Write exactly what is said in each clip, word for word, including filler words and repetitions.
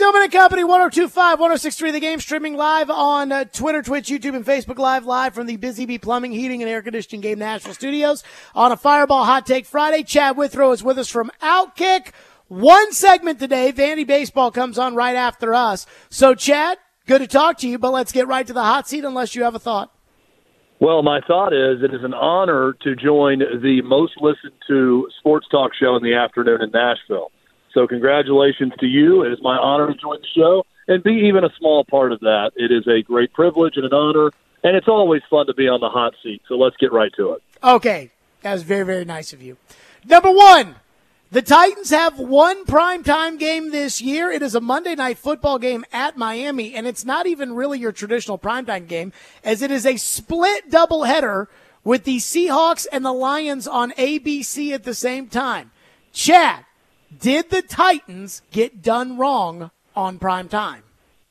Tillman and Company, one oh two point five, one oh six point three The Game, streaming live on uh, Twitter, Twitch, YouTube, and Facebook Live, live from the Busy Bee Plumbing, Heating, and Air Conditioning Game Nashville studios on a Fireball Hot Take Friday. Chad Withrow is with us from Outkick. One segment today. Vandy Baseball comes on right after us. So, Chad, good to talk to you, but let's get right to the hot seat unless you have a thought. Well, my thought is it is an honor to join the most listened to sports talk show in the afternoon in Nashville. So congratulations to you. It is my honor to join the show and be even a small part of that. It is a great privilege and an honor, and it's always fun to be on the hot seat. So let's get right to it. Okay. That was very, very nice of you. Number one, the Titans have one primetime game this year. It is a Monday Night Football game at Miami, and it's not even really your traditional primetime game, as it is a split doubleheader with the Seahawks and the Lions on A B C at the same time. Chad, did the Titans get done wrong on prime time?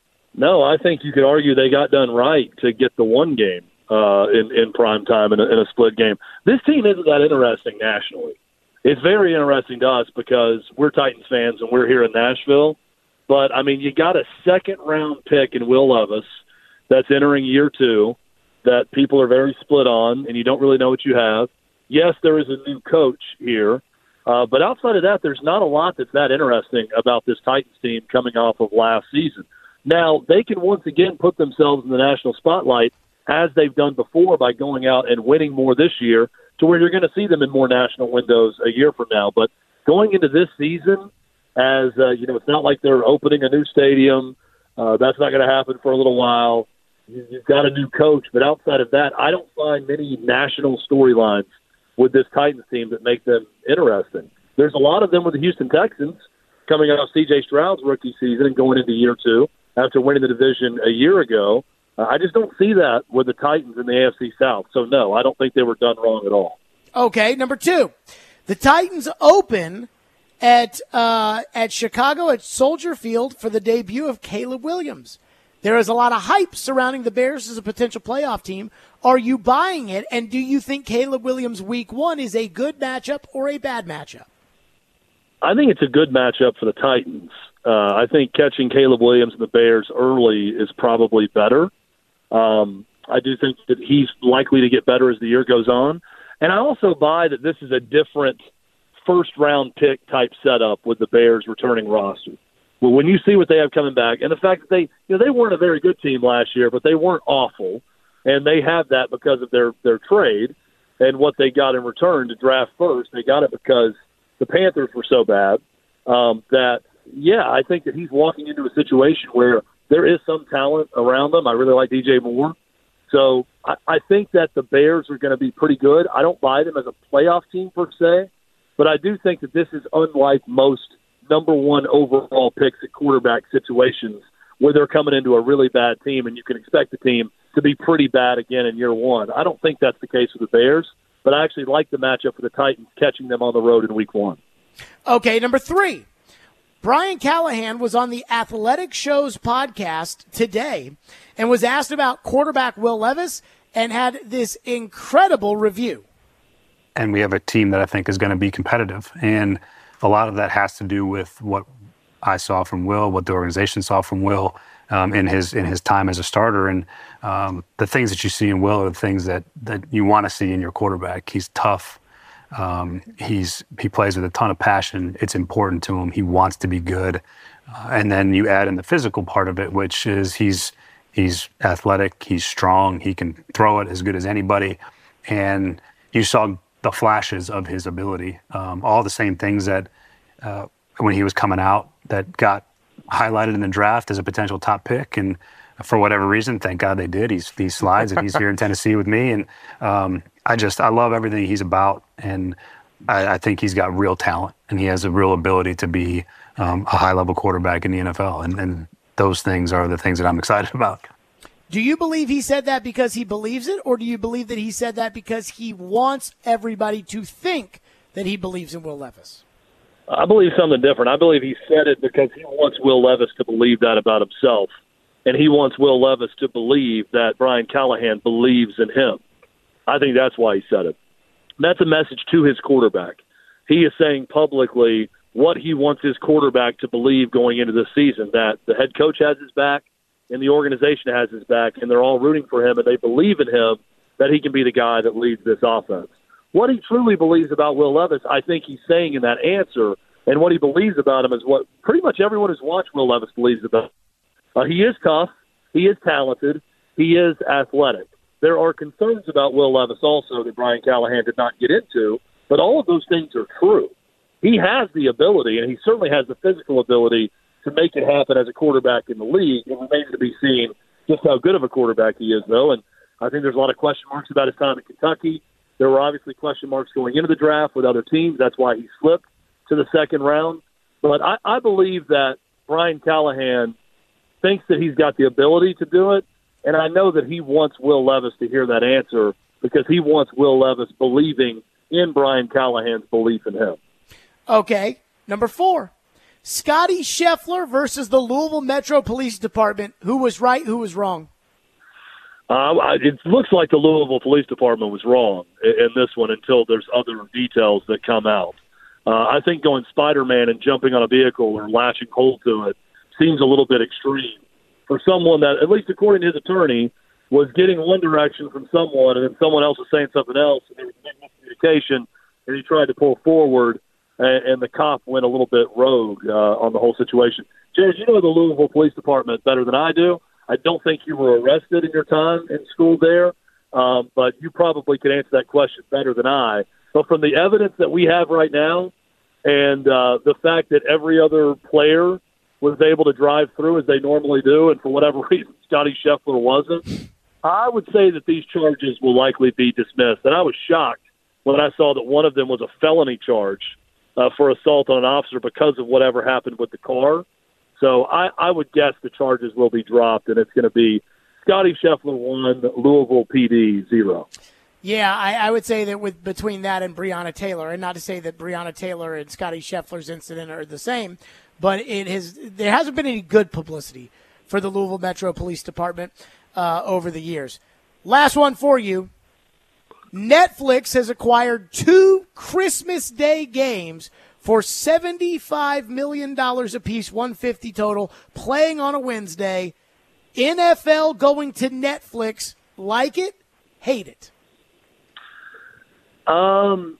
No, I think you could argue they got done right to get the one game uh, in, in prime time in a, in a split game. This team isn't that interesting nationally. It's very interesting to us because we're Titans fans and we're here in Nashville. But, I mean, you got a second-round pick in Will Levis that's entering year two that people are very split on, and you don't really know what you have. Yes, there is a new coach here. Uh, but outside of that, there's not a lot that's that interesting about this Titans team coming off of last season. Now, they can once again put themselves in the national spotlight, as they've done before, by going out and winning more this year, to where you're going to see them in more national windows a year from now. But going into this season, as uh, you know, it's not like they're opening a new stadium. Uh, that's not going to happen for a little while. You've got a new coach, but outside of that, I don't find many national storylines with this Titans team that make them interesting. There's a lot of them with the Houston Texans coming out of C J Stroud's rookie season and going into year two after winning the division a year ago. Uh, I just don't see that with the Titans in the A F C South. So, no, I don't think they were done wrong at all. Okay, number two. The Titans open at uh, at Chicago at Soldier Field for the debut of Caleb Williams. There is a lot of hype surrounding the Bears as a potential playoff team. Are you buying it, and do you think Caleb Williams week one is a good matchup or a bad matchup? I think it's a good matchup for the Titans. Uh, I think catching Caleb Williams and the Bears early is probably better. Um, I do think that he's likely to get better as the year goes on. And I also buy that this is a different first-round pick type setup with the Bears returning roster. Well, when you see what they have coming back, and the fact that they, you know, they weren't a very good team last year, but they weren't awful, and they have that because of their, their trade and what they got in return to draft first. They got it because the Panthers were so bad um, that, yeah, I think that he's walking into a situation where there is some talent around them. I really like D J Moore. So I, I think that the Bears are going to be pretty good. I don't buy them as a playoff team per se, but I do think that this is unlike most number one overall picks at quarterback situations where they're coming into a really bad team and you can expect the team to be pretty bad again in year one. I don't think that's the case with the Bears, but I actually like the matchup for the Titans catching them on the road in week one. Okay, number three. Brian Callahan was on the Athletic Shows podcast today and was asked about quarterback Will Levis and had this incredible review. And we have a team that I think is going to be competitive. And a lot of that has to do with what I saw from Will, what the organization saw from Will um, in his in his time as a starter. And um, the things that you see in Will are the things that, that you want to see in your quarterback. He's tough. Um, he's he plays with a ton of passion. It's important to him. He wants to be good. Uh, and then you add in the physical part of it, which is he's he's athletic. He's strong. He can throw it as good as anybody. And you saw the flashes of his ability, um, all the same things that uh, when he was coming out that got highlighted in the draft as a potential top pick. And for whatever reason, thank God they did. He's he slides and he's here in Tennessee with me. And um, I just, I love everything he's about. And I, I think he's got real talent and he has a real ability to be um, a high level quarterback in the N F L. And, and those things are the things that I'm excited about. Do you believe he said that because he believes it, or do you believe that he said that because he wants everybody to think that he believes in Will Levis? I believe something different. I believe he said it because he wants Will Levis to believe that about himself, and he wants Will Levis to believe that Brian Callahan believes in him. I think that's why he said it. That's a message to his quarterback. He is saying publicly, what he wants his quarterback to believe going into this season, that the head coach has his back and the organization has his back, and they're all rooting for him, and they believe in him that he can be the guy that leads this offense. What he truly believes about Will Levis, I think he's saying in that answer, and what he believes about him is what pretty much everyone who's watched Will Levis believes about him. Uh, he is tough. He is talented. He is athletic. There are concerns about Will Levis also that Brian Callahan did not get into, but all of those things are true. He has the ability, and he certainly has the physical ability to make it happen as a quarterback in the league. It remains to be seen just how good of a quarterback he is, though, and I think there's a lot of question marks about his time in Kentucky. There were obviously question marks going into the draft with other teams. That's why he slipped to the second round. But I, I believe that Brian Callahan thinks that he's got the ability to do it, and I know that he wants Will Levis to hear that answer because he wants Will Levis believing in Brian Callahan's belief in him. Okay, number four, Scotty Scheffler versus the Louisville Metro Police Department. Who was right, who was wrong? Uh, it looks like the Louisville Police Department was wrong in this one until there's other details that come out. Uh, I think going Spider-Man and jumping on a vehicle or latching hold to it seems a little bit extreme for someone that, at least according to his attorney, was getting one direction from someone and then someone else was saying something else, and there was a big miscommunication, and he tried to pull forward, and, and the cop went a little bit rogue uh, on the whole situation. James, you know the Louisville Police Department better than I do. I don't think you were arrested in your time in school there, um, but you probably could answer that question better than I. But from the evidence that we have right now and uh, the fact that every other player was able to drive through as they normally do, and for whatever reason Scotty Scheffler wasn't, I would say that these charges will likely be dismissed. And I was shocked when I saw that one of them was a felony charge uh, for assault on an officer because of whatever happened with the car. So I, I would guess the charges will be dropped, and it's going to be Scotty Scheffler one, Louisville P D zero. Yeah, I, I would say that with between that and Breonna Taylor, and not to say that Breonna Taylor and Scotty Scheffler's incident are the same, but it has there hasn't been any good publicity for the Louisville Metro Police Department uh, over the years. Last one for you. Netflix has acquired two Christmas Day games for seventy-five million dollars apiece, one hundred fifty total, playing on a Wednesday. N F L going to Netflix. Like it? Hate it? Um,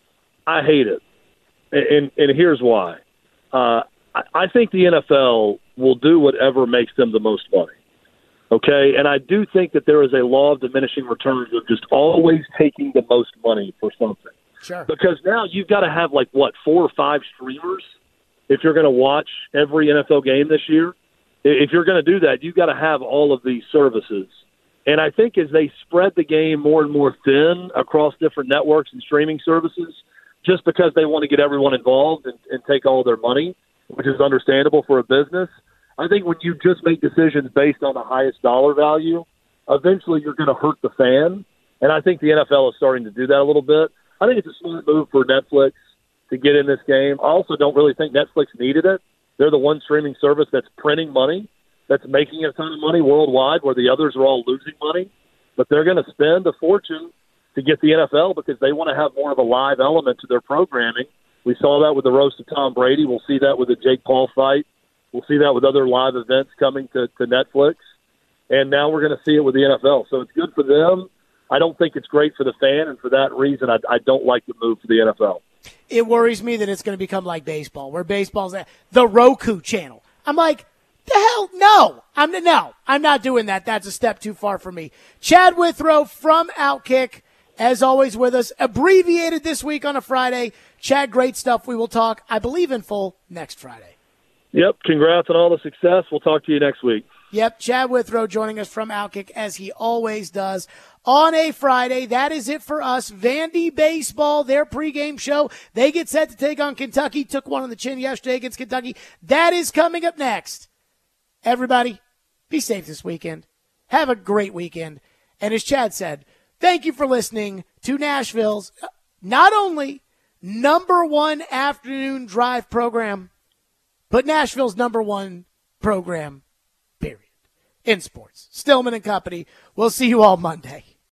I hate it. And, and here's why. Uh, I, I think the N F L will do whatever makes them the most money. Okay? And I do think that there is a law of diminishing returns of just always taking the most money for something. Sure. Because now you've got to have, like, what, four or five streamers if you're going to watch every N F L game this year? If you're going to do that, you've got to have all of these services. And I think as they spread the game more and more thin across different networks and streaming services, just because they want to get everyone involved and, and take all their money, which is understandable for a business, I think when you just make decisions based on the highest dollar value, eventually you're going to hurt the fan. And I think the N F L is starting to do that a little bit. I think it's a smart move for Netflix to get in this game. I also don't really think Netflix needed it. They're the one streaming service that's printing money, that's making a ton of money worldwide, where the others are all losing money. But they're going to spend a fortune to get the N F L because they want to have more of a live element to their programming. We saw that with the roast of Tom Brady. We'll see that with the Jake Paul fight. We'll see that with other live events coming to, to Netflix. And now we're going to see it with the N F L. So it's good for them. I don't think it's great for the fan, and for that reason, I, I don't like the move for the N F L. It worries me that it's going to become like baseball, where baseball's at the Roku channel. I'm like, the hell, no. I'm no, I'm not doing that. That's a step too far for me. Chad Withrow from Outkick, as always, with us, abbreviated this week on a Friday. Chad, great stuff. We will talk, I believe, in full next Friday. Yep. Congrats on all the success. We'll talk to you next week. Yep, Chad Withrow joining us from Outkick, as he always does on a Friday. That is it for us. Vandy Baseball, their pregame show. They get set to take on Kentucky. Took one on the chin yesterday against Kentucky. That is coming up next. Everybody, be safe this weekend. Have a great weekend. And as Chad said, thank you for listening to Nashville's not only number one afternoon drive program, but Nashville's number one program, period, in sports. Stillman and Company. We'll see you all Monday.